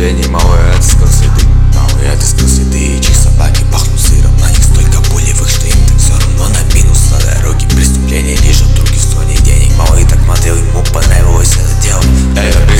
преступлений. Малый отыскал следы, малый отыскал следы. Чьи собаки пахнут сыром, на них столько пулевых, что им так все равно на минус. На дороге преступления лежат руки в стоне денег. Малый так смотрел, ему понравилось это дело.